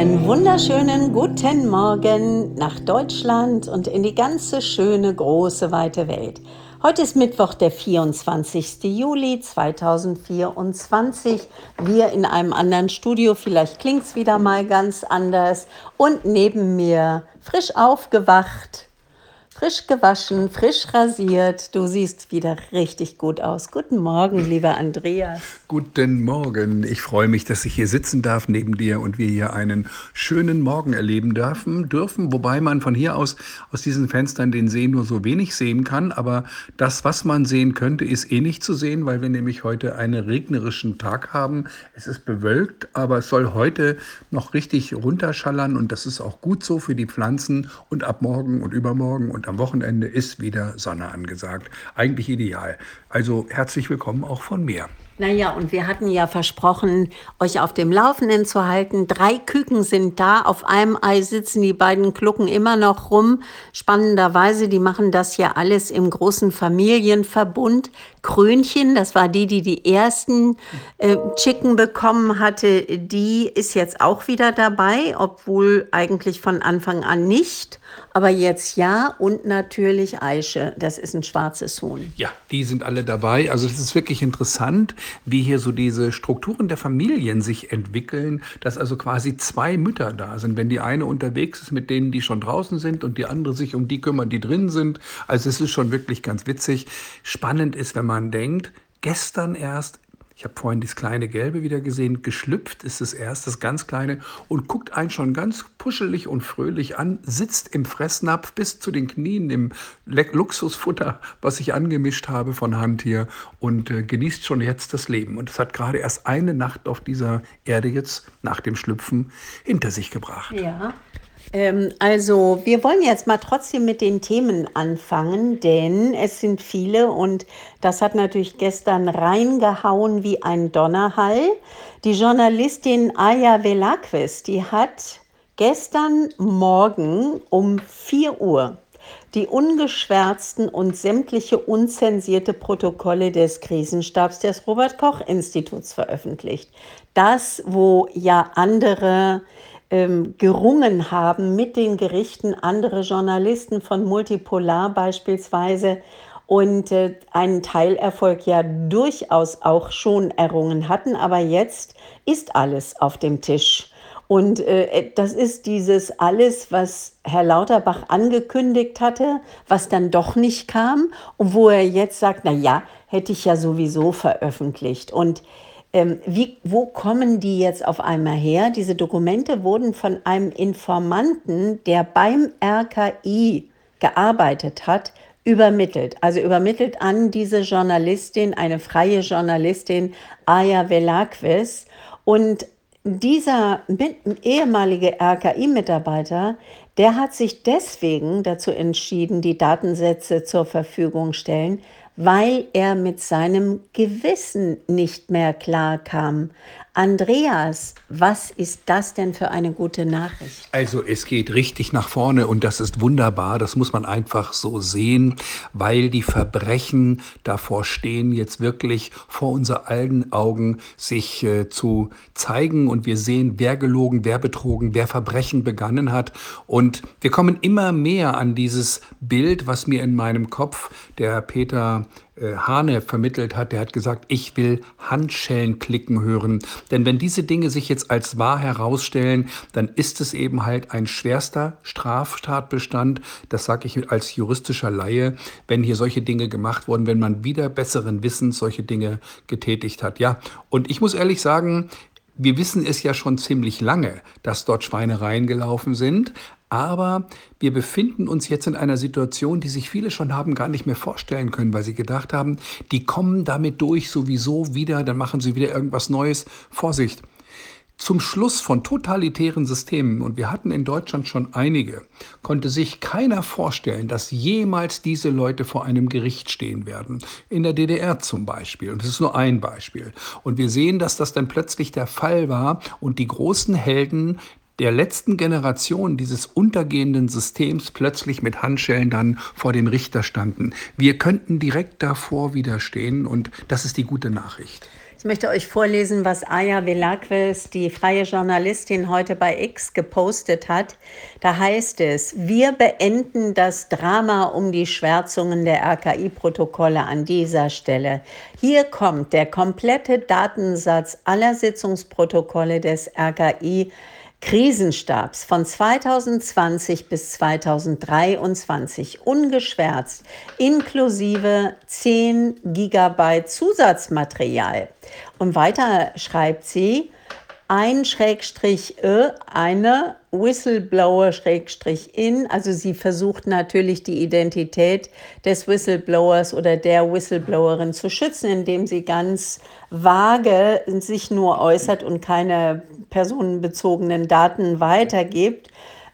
Einen wunderschönen guten Morgen nach Deutschland und in die ganze schöne, große, weite Welt. Heute ist Mittwoch, der 24. Juli 2024. Wir in einem anderen Studio, vielleicht klingt es wieder mal ganz anders. Und neben mir frisch aufgewacht, frisch gewaschen, frisch rasiert. Du siehst wieder richtig gut aus. Guten Morgen, lieber Andreas. Guten Morgen. Ich freue mich, dass ich hier sitzen darf neben dir und wir hier einen schönen Morgen erleben dürfen, wobei man von hier aus diesen Fenstern den See nur so wenig sehen kann. Aber das, was man sehen könnte, ist eh nicht zu sehen, weil wir nämlich heute einen regnerischen Tag haben. Es ist bewölkt, aber es soll heute noch richtig runterschallern und das ist auch gut so für die Pflanzen. Und ab morgen und übermorgen und am Wochenende ist wieder Sonne angesagt. Eigentlich ideal. Also herzlich willkommen auch von mir. Naja, und wir hatten ja versprochen, euch auf dem Laufenden zu halten. 3 Küken sind da. Auf einem Ei sitzen die beiden Glucken immer noch rum. Spannenderweise, die machen das ja alles im großen Familienverbund. Krönchen, das war die ersten Chicken bekommen hatte, die ist jetzt auch wieder dabei, obwohl eigentlich von Anfang an nicht. Aber jetzt ja, und natürlich Aische, das ist ein schwarzes Huhn. Ja, die sind alle dabei. Also es ist wirklich interessant, wie hier so diese Strukturen der Familien sich entwickeln, dass also quasi 2 Mütter da sind. Wenn die eine unterwegs ist mit denen, die schon draußen sind und die andere sich um die kümmern, die drin sind. Also es ist schon wirklich ganz witzig. Spannend ist, wenn man denkt, gestern erst, ich habe vorhin das kleine Gelbe wieder gesehen, geschlüpft ist es erst, das ganz kleine, und guckt einen schon ganz puschelig und fröhlich an, sitzt im Fressnapf bis zu den Knien im Luxusfutter, was ich angemischt habe von Hand hier und genießt schon jetzt das Leben. Und es hat gerade erst eine Nacht auf dieser Erde jetzt nach dem Schlüpfen hinter sich gebracht. Ja. Also wir wollen jetzt mal trotzdem mit den Themen anfangen, denn es sind viele und das hat natürlich gestern reingehauen wie ein Donnerhall. Die Journalistin Aya Velázquez, die hat gestern Morgen um 4 Uhr die ungeschwärzten und sämtliche unzensierte Protokolle des Krisenstabs des Robert-Koch-Instituts veröffentlicht. Das, wo ja andere gerungen haben mit den Gerichten, andere Journalisten von Multipolar beispielsweise und einen Teilerfolg ja durchaus auch schon errungen hatten, aber jetzt ist alles auf dem Tisch. Und das ist dieses alles, was Herr Lauterbach angekündigt hatte, was dann doch nicht kam und wo er jetzt sagt, na ja, hätte ich ja sowieso veröffentlicht. Und wo kommen die jetzt auf einmal her? Diese Dokumente wurden von einem Informanten, der beim RKI gearbeitet hat, übermittelt. Also übermittelt an diese Journalistin, eine freie Journalistin, Aya Velázquez. Und dieser ehemalige RKI-Mitarbeiter, der hat sich deswegen dazu entschieden, die Datensätze zur Verfügung stellen, weil er mit seinem Gewissen nicht mehr klarkam. Andreas, was ist das denn für eine gute Nachricht? Also es geht richtig nach vorne und das ist wunderbar, das muss man einfach so sehen, weil die Verbrechen davor stehen, jetzt wirklich vor unser allen Augen sich zu zeigen und wir sehen, wer gelogen, wer betrogen, wer Verbrechen begangen hat und wir kommen immer mehr an dieses Bild, was mir in meinem Kopf der Peter Hane vermittelt hat, der hat gesagt, ich will Handschellen klicken hören. Denn wenn diese Dinge sich jetzt als wahr herausstellen, dann ist es eben halt ein schwerster Straftatbestand. Das sage ich als juristischer Laie, wenn hier solche Dinge gemacht wurden, wenn man wieder besseren Wissens solche Dinge getätigt hat. Ja, und ich muss ehrlich sagen, wir wissen es ja schon ziemlich lange, dass dort Schweinereien gelaufen sind. Aber wir befinden uns jetzt in einer Situation, die sich viele schon haben gar nicht mehr vorstellen können, weil sie gedacht haben, die kommen damit durch sowieso wieder, dann machen sie wieder irgendwas Neues. Vorsicht! Zum Schluss von totalitären Systemen, und wir hatten in Deutschland schon einige, konnte sich keiner vorstellen, dass jemals diese Leute vor einem Gericht stehen werden. In der DDR zum Beispiel. Und das ist nur ein Beispiel. Und wir sehen, dass das dann plötzlich der Fall war und die großen Helden der letzten Generation dieses untergehenden Systems plötzlich mit Handschellen dann vor dem Richter standen. Wir könnten direkt davor widerstehen und das ist die gute Nachricht. Ich möchte euch vorlesen, was Aya Velázquez, die freie Journalistin, heute bei X gepostet hat. Da heißt es: Wir beenden das Drama um die Schwärzungen der RKI-Protokolle an dieser Stelle. Hier kommt der komplette Datensatz aller Sitzungsprotokolle des RKI Krisenstabs von 2020 bis 2023 ungeschwärzt, inklusive 10 Gigabyte Zusatzmaterial. Und weiter schreibt sie, eine Whistleblower-in, also sie versucht natürlich die Identität des Whistleblowers oder der Whistleblowerin zu schützen, indem sie ganz vage sich nur äußert und keine personenbezogenen Daten weitergibt.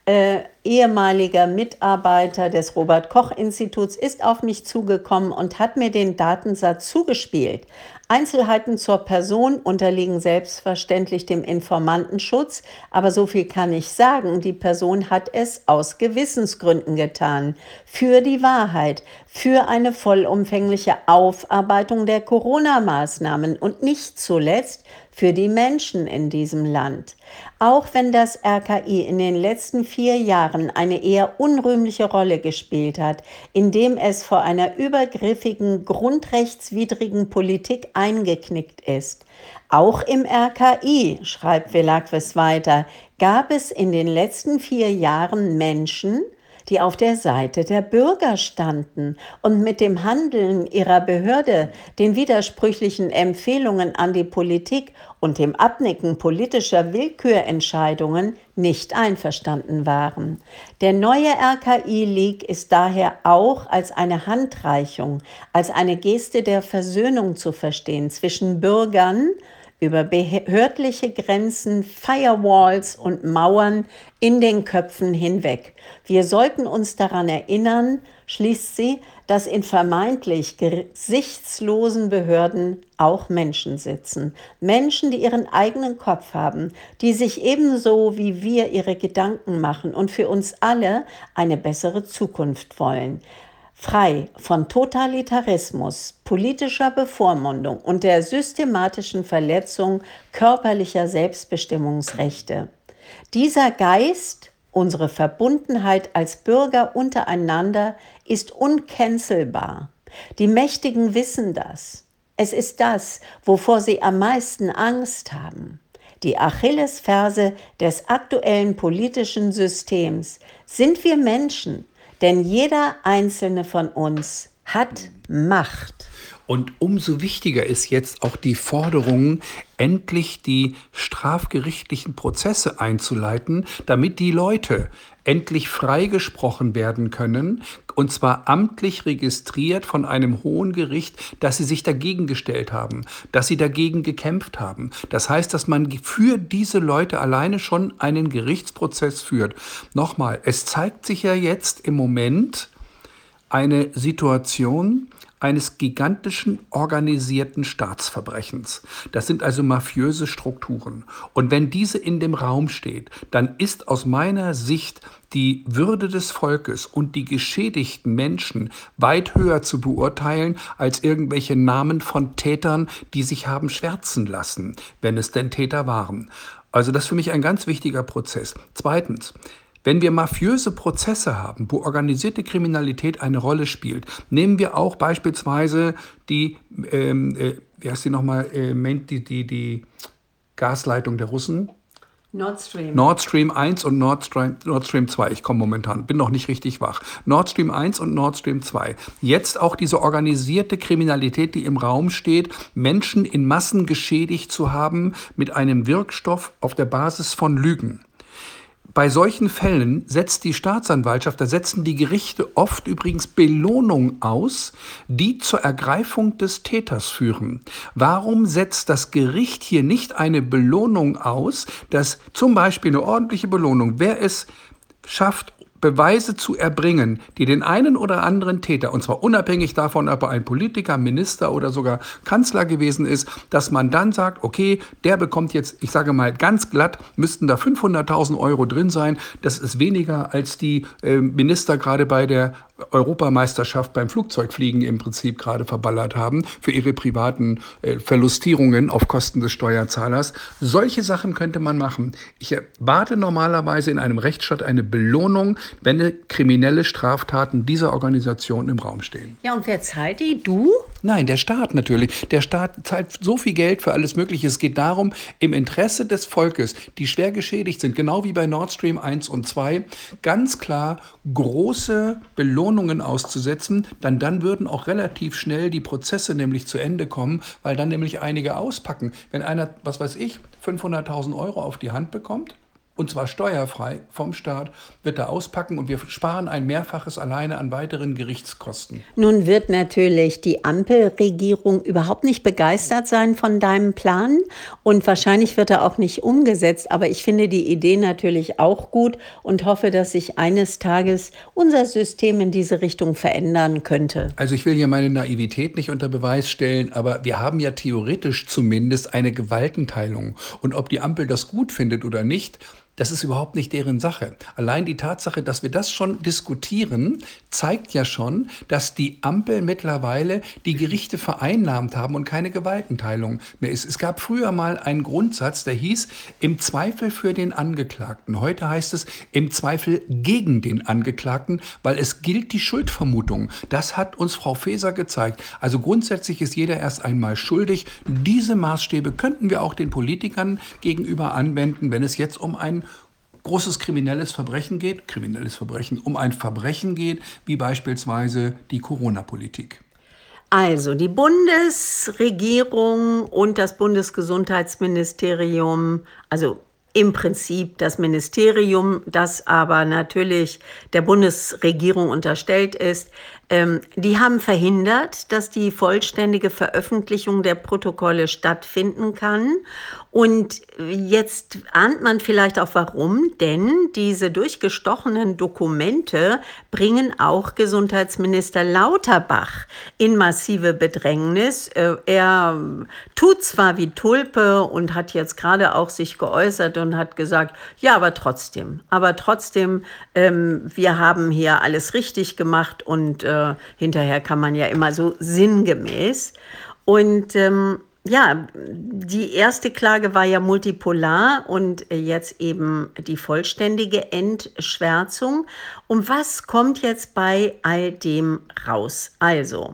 Ehemaliger Mitarbeiter des Robert-Koch-Instituts ist auf mich zugekommen und hat mir den Datensatz zugespielt. Einzelheiten zur Person unterliegen selbstverständlich dem Informantenschutz, aber so viel kann ich sagen, die Person hat es aus Gewissensgründen getan, für die Wahrheit, für eine vollumfängliche Aufarbeitung der Corona-Maßnahmen und nicht zuletzt für die Menschen in diesem Land. Auch wenn das RKI in den letzten 4 Jahren eine eher unrühmliche Rolle gespielt hat, indem es vor einer übergriffigen, grundrechtswidrigen Politik eingeknickt ist. Auch im RKI, schreibt Velázquez weiter, gab es in den letzten 4 Jahren Menschen, die auf der Seite der Bürger standen und mit dem Handeln ihrer Behörde, den widersprüchlichen Empfehlungen an die Politik und dem Abnicken politischer Willkürentscheidungen nicht einverstanden waren. Der neue RKI-Leak ist daher auch als eine Handreichung, als eine Geste der Versöhnung zu verstehen zwischen Bürgern, über behördliche Grenzen, Firewalls und Mauern in den Köpfen hinweg. Wir sollten uns daran erinnern, schließt sie, dass in vermeintlich gesichtslosen Behörden auch Menschen sitzen. Menschen, die ihren eigenen Kopf haben, die sich ebenso wie wir ihre Gedanken machen und für uns alle eine bessere Zukunft wollen. Frei von Totalitarismus, politischer Bevormundung und der systematischen Verletzung körperlicher Selbstbestimmungsrechte. Dieser Geist, unsere Verbundenheit als Bürger untereinander, ist uncancelbar. Die Mächtigen wissen das. Es ist das, wovor sie am meisten Angst haben. Die Achillesferse des aktuellen politischen Systems sind wir Menschen, denn jeder einzelne von uns hat Macht. Und umso wichtiger ist jetzt auch die Forderung, endlich die strafgerichtlichen Prozesse einzuleiten, damit die Leute endlich freigesprochen werden können, und zwar amtlich registriert von einem hohen Gericht, dass sie sich dagegen gestellt haben, dass sie dagegen gekämpft haben. Das heißt, dass man für diese Leute alleine schon einen Gerichtsprozess führt. Nochmal, es zeigt sich ja jetzt im Moment eine Situation eines gigantischen organisierten Staatsverbrechens. Das sind also mafiöse Strukturen. Und wenn diese in dem Raum steht, dann ist aus meiner Sicht die Würde des Volkes und die geschädigten Menschen weit höher zu beurteilen als irgendwelche Namen von Tätern, die sich haben schwärzen lassen, wenn es denn Täter waren. Also das ist für mich ein ganz wichtiger Prozess. Zweitens, wenn wir mafiöse Prozesse haben, wo organisierte Kriminalität eine Rolle spielt, nehmen wir auch beispielsweise die, wie heißt die nochmal, die Gasleitung der Russen? Nord Stream 1 und Nord Stream 2. Ich komme momentan, bin noch nicht richtig wach. Nord Stream 1 und Nord Stream 2. Jetzt auch diese organisierte Kriminalität, die im Raum steht, Menschen in Massen geschädigt zu haben mit einem Wirkstoff auf der Basis von Lügen. Bei solchen Fällen setzt die Staatsanwaltschaft, da setzen die Gerichte oft übrigens Belohnungen aus, die zur Ergreifung des Täters führen. Warum setzt das Gericht hier nicht eine Belohnung aus, dass zum Beispiel eine ordentliche Belohnung, wer es schafft, Beweise zu erbringen, die den einen oder anderen Täter, und zwar unabhängig davon, ob er ein Politiker, Minister oder sogar Kanzler gewesen ist, dass man dann sagt, okay, der bekommt jetzt, ich sage mal ganz glatt, müssten da 500.000 Euro drin sein. Das ist weniger als die Minister gerade bei der Europameisterschaft beim Flugzeugfliegen im Prinzip gerade verballert haben für ihre privaten Verlustierungen auf Kosten des Steuerzahlers. Solche Sachen könnte man machen. Ich erwarte normalerweise in einem Rechtsstaat eine Belohnung, wenn kriminelle Straftaten dieser Organisation im Raum stehen. Ja, und wer zahlt die? Du? Nein, der Staat natürlich. Der Staat zahlt so viel Geld für alles Mögliche. Es geht darum, im Interesse des Volkes, die schwer geschädigt sind, genau wie bei Nord Stream 1 und 2, ganz klar große Belohnungen auszusetzen. Dann würden auch relativ schnell die Prozesse nämlich zu Ende kommen, weil dann nämlich einige auspacken. Wenn einer, was weiß ich, 500.000 Euro auf die Hand bekommt, und zwar steuerfrei vom Staat, wird er auspacken und wir sparen ein Mehrfaches alleine an weiteren Gerichtskosten. Nun wird natürlich die Ampelregierung überhaupt nicht begeistert sein von deinem Plan und wahrscheinlich wird er auch nicht umgesetzt. Aber ich finde die Idee natürlich auch gut und hoffe, dass sich eines Tages unser System in diese Richtung verändern könnte. Also ich will hier meine Naivität nicht unter Beweis stellen, aber wir haben ja theoretisch zumindest eine Gewaltenteilung. Und ob die Ampel das gut findet oder nicht, das ist überhaupt nicht deren Sache. Allein die Tatsache, dass wir das schon diskutieren, zeigt ja schon, dass die Ampel mittlerweile die Gerichte vereinnahmt haben und keine Gewaltenteilung mehr ist. Es gab früher mal einen Grundsatz, der hieß, im Zweifel für den Angeklagten. Heute heißt es, im Zweifel gegen den Angeklagten, weil es gilt die Schuldvermutung. Das hat uns Frau Faeser gezeigt. Also grundsätzlich ist jeder erst einmal schuldig. Diese Maßstäbe könnten wir auch den Politikern gegenüber anwenden, wenn es jetzt um ein großes kriminelles Verbrechen, um ein Verbrechen geht, wie beispielsweise die Corona-Politik. Also die Bundesregierung und das Bundesgesundheitsministerium, also im Prinzip das Ministerium, das aber natürlich der Bundesregierung unterstellt ist, die haben verhindert, dass die vollständige Veröffentlichung der Protokolle stattfinden kann. Und jetzt ahnt man vielleicht auch warum, denn diese durchgestochenen Dokumente bringen auch Gesundheitsminister Lauterbach in massive Bedrängnis. Er tut zwar wie Tulpe und hat jetzt gerade auch sich geäußert und hat gesagt, ja, aber trotzdem, wir haben hier alles richtig gemacht und hinterher kann man ja immer so sinngemäß. Und ja, die erste Klage war ja multipolar und jetzt eben die vollständige Entschwärzung. Und was kommt jetzt bei all dem raus? Also,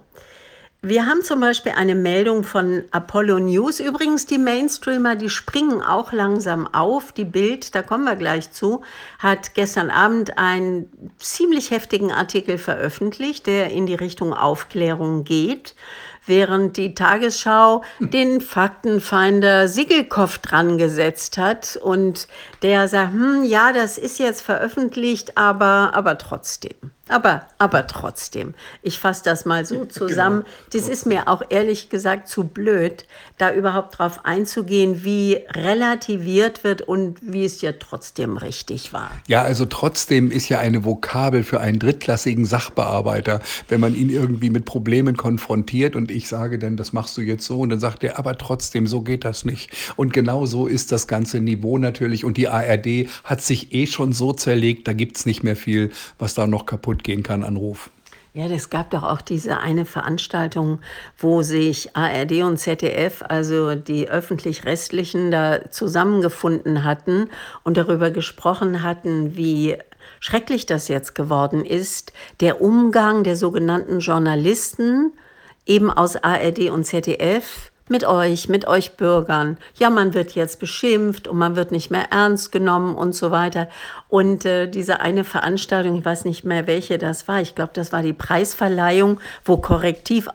wir haben zum Beispiel eine Meldung von Apollo News. Übrigens, die Mainstreamer, die springen auch langsam auf. Die Bild, da kommen wir gleich zu, hat gestern Abend einen ziemlich heftigen Artikel veröffentlicht, der in die Richtung Aufklärung geht, während die Tagesschau den Faktenfinder Sigelkopf dran gesetzt hat und der sagt, ja, das ist jetzt veröffentlicht, aber trotzdem. Aber trotzdem. Ich fasse das mal so zusammen. Das ist mir auch ehrlich gesagt zu blöd, da überhaupt drauf einzugehen, wie relativiert wird und wie es ja trotzdem richtig war. Ja, also trotzdem ist ja eine Vokabel für einen drittklassigen Sachbearbeiter, wenn man ihn irgendwie mit Problemen konfrontiert und ich sage dann, das machst du jetzt so und dann sagt er, aber trotzdem, so geht das nicht. Und genau so ist das ganze Niveau natürlich und die ARD hat sich schon so zerlegt, da gibt's nicht mehr viel, was da noch kaputt gehen kann an Ruf. Ja, es gab doch auch diese eine Veranstaltung, wo sich ARD und ZDF, also die öffentlich-rechtlichen, da zusammengefunden hatten und darüber gesprochen hatten, wie schrecklich das jetzt geworden ist, der Umgang der sogenannten Journalisten eben aus ARD und ZDF mit euch Bürgern. Ja, man wird jetzt beschimpft und man wird nicht mehr ernst genommen und so weiter. Und diese eine Veranstaltung, ich weiß nicht mehr, welche das war, ich glaube, das war die Preisverleihung, wo Korrektiv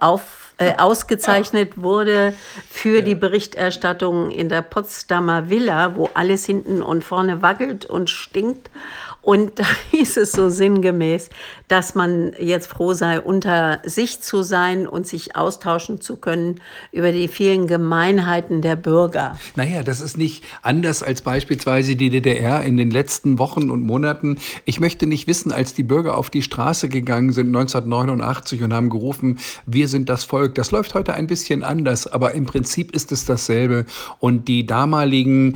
ausgezeichnet wurde für die Berichterstattung in der Potsdamer Villa, wo alles hinten und vorne wackelt und stinkt. Und da hieß es so sinngemäß, dass man jetzt froh sei, unter sich zu sein und sich austauschen zu können über die vielen Gemeinheiten der Bürger. Naja, das ist nicht anders als beispielsweise die DDR in den letzten Wochen und Monaten. Ich möchte nicht wissen, als die Bürger auf die Straße gegangen sind 1989 und haben gerufen, wir sind das Volk, verfolgt. Das läuft heute ein bisschen anders, aber im Prinzip ist es dasselbe. Und die damaligen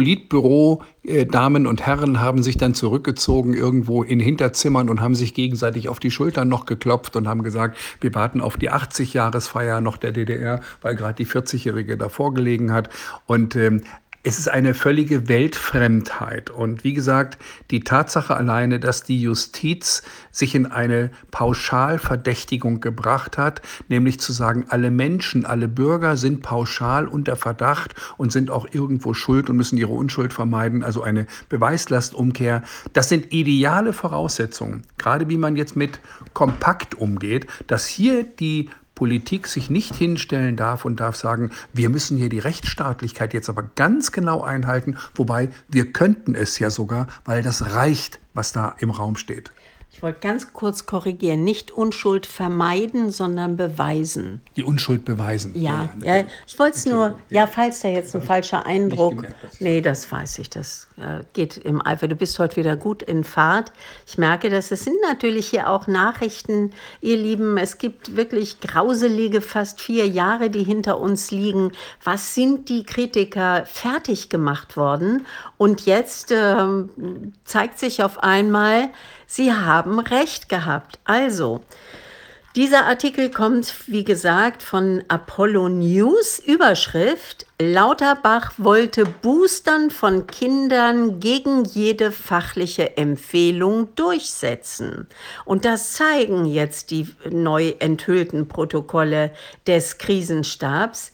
Politbüro-Damen und Herren haben sich dann zurückgezogen irgendwo in Hinterzimmern und haben sich gegenseitig auf die Schultern noch geklopft und haben gesagt, wir warten auf die 80-Jahresfeier noch der DDR, weil gerade die 40-Jährige davor gelegen hat. Und es ist eine völlige Weltfremdheit. Und wie gesagt, die Tatsache alleine, dass die Justiz sich in eine Pauschalverdächtigung gebracht hat, nämlich zu sagen, alle Menschen, alle Bürger sind pauschal unter Verdacht und sind auch irgendwo schuld und müssen ihre Unschuld vermeiden, also eine Beweislastumkehr, das sind ideale Voraussetzungen, gerade wie man jetzt mit Kompakt umgeht, dass hier die Politik sich nicht hinstellen darf und darf sagen, wir müssen hier die Rechtsstaatlichkeit jetzt aber ganz genau einhalten, wobei wir könnten es ja sogar, weil das reicht, was da im Raum steht. Ich wollte ganz kurz korrigieren, nicht Unschuld vermeiden, sondern beweisen. Die Unschuld beweisen. Ja, ich wollte es nur, ja, falls da jetzt ein falscher Eindruck, nee, das weiß ich, das geht im Eifer. Du bist heute wieder gut in Fahrt. Ich merke, dass es sind natürlich hier auch Nachrichten, ihr Lieben, es gibt wirklich grauselige fast 4 Jahre, die hinter uns liegen. Was sind die Kritiker fertig gemacht worden? Und jetzt zeigt sich auf einmal, sie haben recht gehabt. Also, dieser Artikel kommt, wie gesagt, von Apollo News. Überschrift: Lauterbach wollte Boostern von Kindern gegen jede fachliche Empfehlung durchsetzen. Und das zeigen jetzt die neu enthüllten Protokolle des Krisenstabs.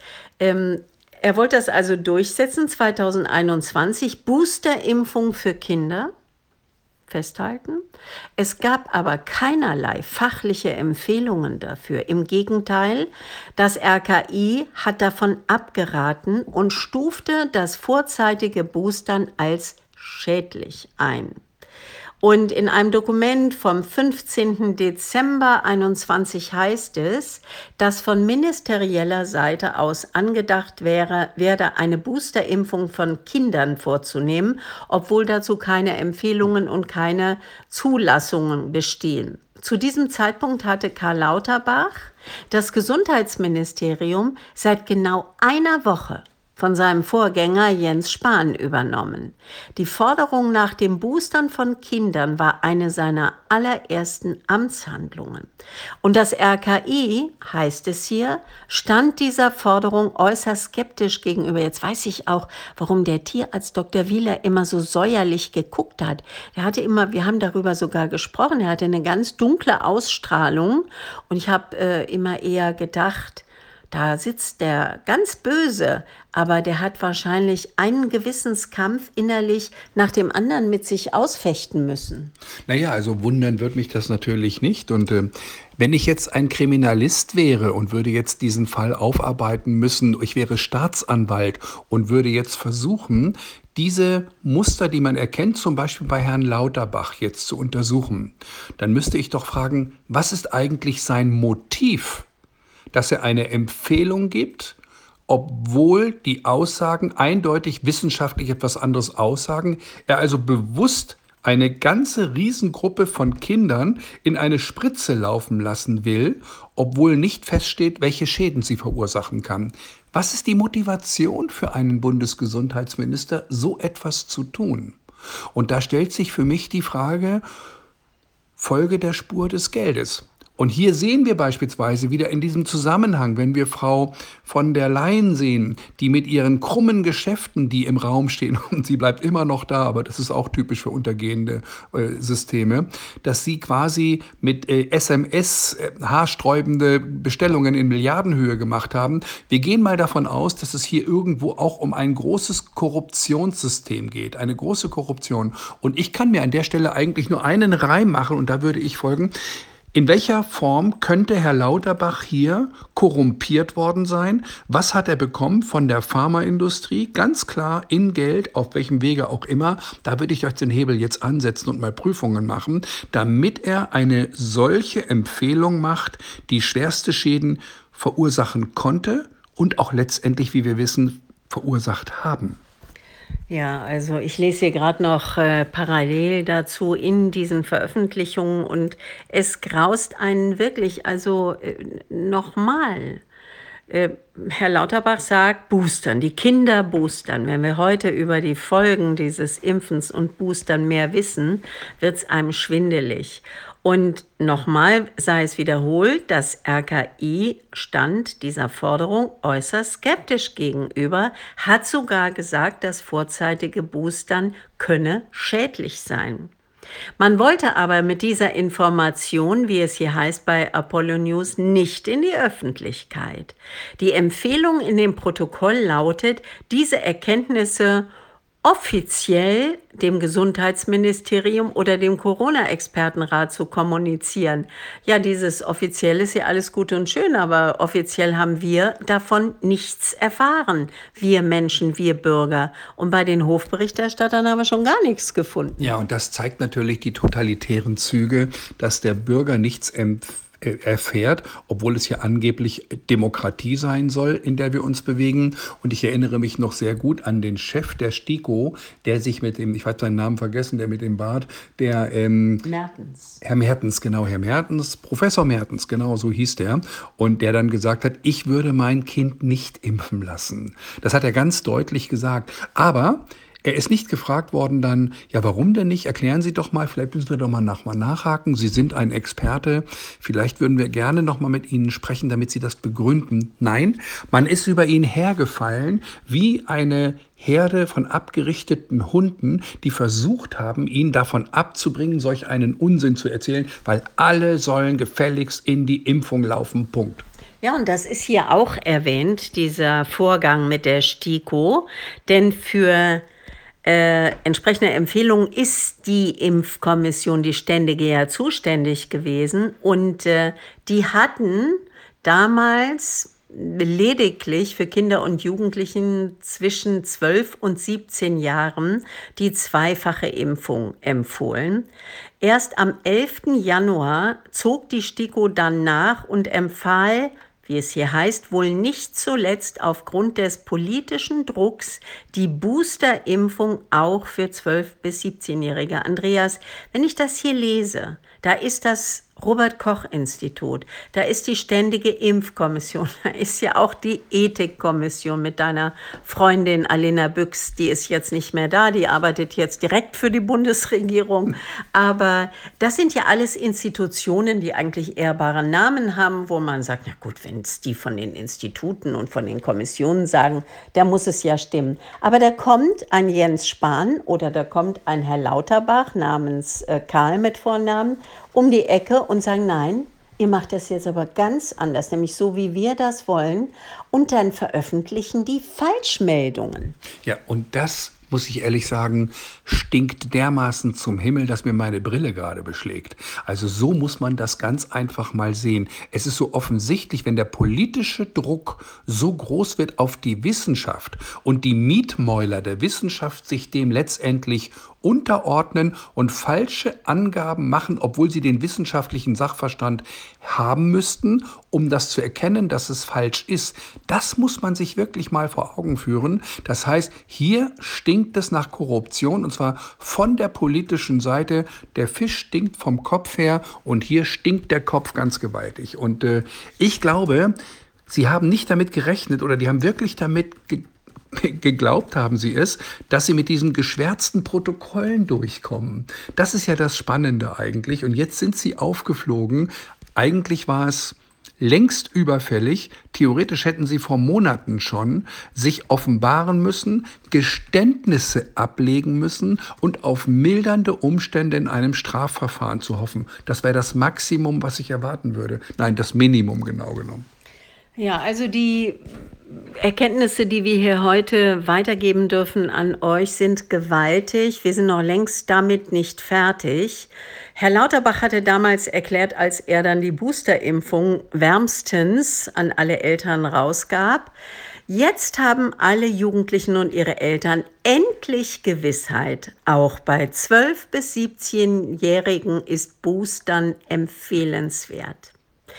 Er wollte das also durchsetzen, 2021, Boosterimpfung für Kinder. Festhalten. Es gab aber keinerlei fachliche Empfehlungen dafür. Im Gegenteil, das RKI hat davon abgeraten und stufte das vorzeitige Boostern als schädlich ein. Und in einem Dokument vom 15. Dezember 2021 heißt es, dass von ministerieller Seite aus angedacht werde, eine Boosterimpfung von Kindern vorzunehmen, obwohl dazu keine Empfehlungen und keine Zulassungen bestehen. Zu diesem Zeitpunkt hatte Karl Lauterbach das Gesundheitsministerium seit genau einer Woche von seinem Vorgänger Jens Spahn übernommen. Die Forderung nach dem Boostern von Kindern war eine seiner allerersten Amtshandlungen. Und das RKI, heißt es hier, stand dieser Forderung äußerst skeptisch gegenüber. Jetzt weiß ich auch, warum der Tierarzt Dr. Wieler immer so säuerlich geguckt hat. Er hatte immer, wir haben darüber sogar gesprochen, er hatte eine ganz dunkle Ausstrahlung und ich habe immer eher gedacht, da sitzt der ganz böse, aber der hat wahrscheinlich einen Gewissenskampf innerlich nach dem anderen mit sich ausfechten müssen. Naja, also wundern wird mich das natürlich nicht. Und wenn ich jetzt ein Kriminalist wäre und würde jetzt diesen Fall aufarbeiten müssen, ich wäre Staatsanwalt und würde jetzt versuchen, diese Muster, die man erkennt, zum Beispiel bei Herrn Lauterbach jetzt zu untersuchen, dann müsste ich doch fragen, was ist eigentlich sein Motiv, dass er eine Empfehlung gibt, obwohl die Aussagen eindeutig wissenschaftlich etwas anderes aussagen, er also bewusst eine ganze Riesengruppe von Kindern in eine Spritze laufen lassen will, obwohl nicht feststeht, welche Schäden sie verursachen kann. Was ist die Motivation für einen Bundesgesundheitsminister, so etwas zu tun? Und da stellt sich für mich die Frage, Folge der Spur des Geldes. Und hier sehen wir beispielsweise wieder in diesem Zusammenhang, wenn wir Frau von der Leyen sehen, die mit ihren krummen Geschäften, die im Raum stehen, und sie bleibt immer noch da, aber das ist auch typisch für untergehende Systeme, dass sie quasi mit SMS haarsträubende Bestellungen in Milliardenhöhe gemacht haben. Wir gehen mal davon aus, dass es hier irgendwo auch um ein großes Korruptionssystem geht, eine große Korruption. Und ich kann mir an der Stelle eigentlich nur einen Reim machen und da würde ich folgen: In welcher Form könnte Herr Lauterbach hier korrumpiert worden sein? Was hat er bekommen von der Pharmaindustrie? Ganz klar in Geld, auf welchem Wege auch immer. Da würde ich euch den Hebel jetzt ansetzen und mal Prüfungen machen, damit er eine solche Empfehlung macht, die schwerste Schäden verursachen konnte und auch letztendlich, wie wir wissen, verursacht haben. Ja, also ich lese hier gerade noch parallel dazu in diesen Veröffentlichungen und es graust einen wirklich, also nochmal. Äh, Herr Lauterbach sagt, boostern, die Kinder boostern. Wenn wir heute über die Folgen dieses Impfens und Boostern mehr wissen, wird es einem schwindelig. Und nochmal sei es wiederholt, das RKI stand dieser Forderung äußerst skeptisch gegenüber, hat sogar gesagt, das vorzeitige Boostern könne schädlich sein. Man wollte aber mit dieser Information, wie es hier heißt bei Apollo News, nicht in die Öffentlichkeit. Die Empfehlung in dem Protokoll lautet, diese Erkenntnisse offiziell dem Gesundheitsministerium oder dem Corona-Expertenrat zu kommunizieren. Ja, dieses offiziell ist ja alles gut und schön, aber offiziell haben wir davon nichts erfahren. Wir Menschen, wir Bürger. Und bei den Hofberichterstattern haben wir schon gar nichts gefunden. Ja, und das zeigt natürlich die totalitären Züge, dass der Bürger nichts erfährt, obwohl es ja angeblich Demokratie sein soll, in der wir uns bewegen. Und ich erinnere mich noch sehr gut an den Chef der STIKO, der sich mit dem, ich habe seinen Namen vergessen, der mit dem Bart, der Mertens. Herr Mertens, genau, Herr Mertens, Professor Mertens, genau, so hieß der. Und der dann gesagt hat, ich würde mein Kind nicht impfen lassen. Das hat er ganz deutlich gesagt. Aber er ist nicht gefragt worden dann, ja, warum denn nicht? Erklären Sie doch mal, vielleicht müssen wir doch mal nachhaken. Sie sind ein Experte. Vielleicht würden wir gerne noch mal mit Ihnen sprechen, damit Sie das begründen. Nein, man ist über ihn hergefallen wie eine Herde von abgerichteten Hunden, die versucht haben, ihn davon abzubringen, solch einen Unsinn zu erzählen, weil alle sollen gefälligst in die Impfung laufen. Punkt. Ja, und das ist hier auch erwähnt, dieser Vorgang mit der STIKO. Denn für entsprechende Empfehlungen ist die Impfkommission, die ständige, ja zuständig gewesen. Und die hatten damals lediglich für Kinder und Jugendlichen zwischen 12 und 17 Jahren die zweifache Impfung empfohlen. Erst am 11. Januar zog die STIKO dann nach und empfahl, wie es hier heißt, wohl nicht zuletzt aufgrund des politischen Drucks die Boosterimpfung auch für 12- bis 17-Jährige. Andreas, wenn ich das hier lese, da ist das Robert-Koch-Institut, da ist die Ständige Impfkommission, da ist ja auch die Ethikkommission mit deiner Freundin Alena Büchs, die ist jetzt nicht mehr da, die arbeitet jetzt direkt für die Bundesregierung. Aber das sind ja alles Institutionen, die eigentlich ehrbare Namen haben, wo man sagt, na gut, wenn es die von den Instituten und von den Kommissionen sagen, da muss es ja stimmen. Aber da kommt ein Jens Spahn oder da kommt ein Herr Lauterbach namens Karl mit Vornamen um die Ecke und sagen, nein, ihr macht das jetzt aber ganz anders, nämlich so, wie wir das wollen. Und dann veröffentlichen die Falschmeldungen. Ja, und das, muss ich ehrlich sagen, stinkt dermaßen zum Himmel, dass mir meine Brille gerade beschlägt. Also so muss man das ganz einfach mal sehen. Es ist so offensichtlich, wenn der politische Druck so groß wird auf die Wissenschaft und die Mietmäuler der Wissenschaft sich dem letztendlich unterordnen und falsche Angaben machen, obwohl sie den wissenschaftlichen Sachverstand haben müssten, um das zu erkennen, dass es falsch ist. Das muss man sich wirklich mal vor Augen führen. Das heißt, hier stinkt es nach Korruption und zwar von der politischen Seite. Der Fisch stinkt vom Kopf her und hier stinkt der Kopf ganz gewaltig. Und ich glaube, Sie haben nicht damit gerechnet oder die haben wirklich damit geglaubt haben sie es, dass sie mit diesen geschwärzten Protokollen durchkommen. Das ist ja das Spannende eigentlich. Und jetzt sind sie aufgeflogen. Eigentlich war es längst überfällig. Theoretisch hätten sie vor Monaten schon sich offenbaren müssen, Geständnisse ablegen müssen und auf mildernde Umstände in einem Strafverfahren zu hoffen. Das wäre das Maximum, was ich erwarten würde. Nein, das Minimum genau genommen. Ja, also die Erkenntnisse, die wir hier heute weitergeben dürfen an euch, sind gewaltig. Wir sind noch längst damit nicht fertig. Herr Lauterbach hatte damals erklärt, als er dann die Boosterimpfung wärmstens an alle Eltern rausgab, jetzt haben alle Jugendlichen und ihre Eltern endlich Gewissheit. Auch bei 12- bis 17-Jährigen ist Boostern empfehlenswert.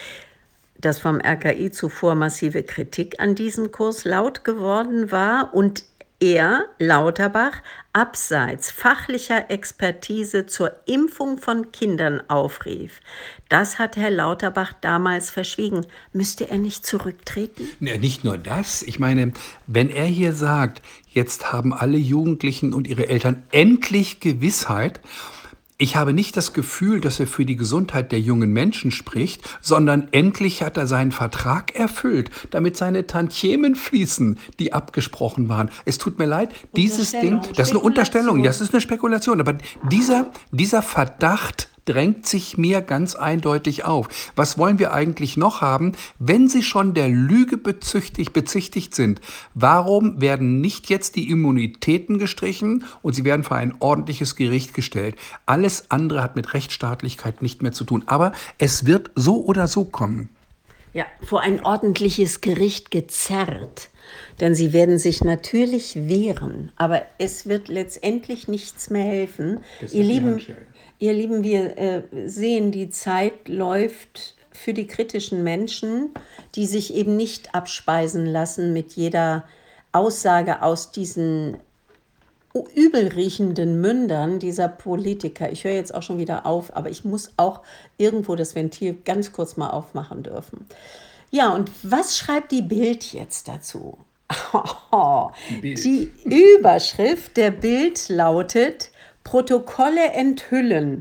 Dass vom RKI zuvor massive Kritik an diesem Kurs laut geworden war und er, Lauterbach, abseits fachlicher Expertise zur Impfung von Kindern aufrief. Das hat Herr Lauterbach damals verschwiegen. Müsste er nicht zurücktreten? Ja, nicht nur das. Ich meine, wenn er hier sagt, jetzt haben alle Jugendlichen und ihre Eltern endlich Gewissheit, ich habe nicht das Gefühl, dass er für die Gesundheit der jungen Menschen spricht, sondern endlich hat er seinen Vertrag erfüllt, damit seine Tantiemen fließen, die abgesprochen waren. Es tut mir leid, dieses Ding, das ist eine Unterstellung, das ist eine Spekulation, aber dieser Verdacht drängt sich mir ganz eindeutig auf. Was wollen wir eigentlich noch haben, wenn Sie schon der Lüge bezichtigt sind? Warum werden nicht jetzt die Immunitäten gestrichen und sie werden vor ein ordentliches Gericht gestellt? Alles andere hat mit Rechtsstaatlichkeit nicht mehr zu tun. Aber es wird so oder so kommen. Ja, vor ein ordentliches Gericht gezerrt. Denn sie werden sich natürlich wehren, aber es wird letztendlich nichts mehr helfen. Ihr Lieben, wir sehen, die Zeit läuft für die kritischen Menschen, die sich eben nicht abspeisen lassen mit jeder Aussage aus diesen übel riechenden Mündern dieser Politiker. Ich höre jetzt auch schon wieder auf, aber ich muss auch irgendwo das Ventil ganz kurz mal aufmachen dürfen. Ja, und was schreibt die Bild jetzt dazu? Die Überschrift der Bild lautet: Protokolle enthüllen.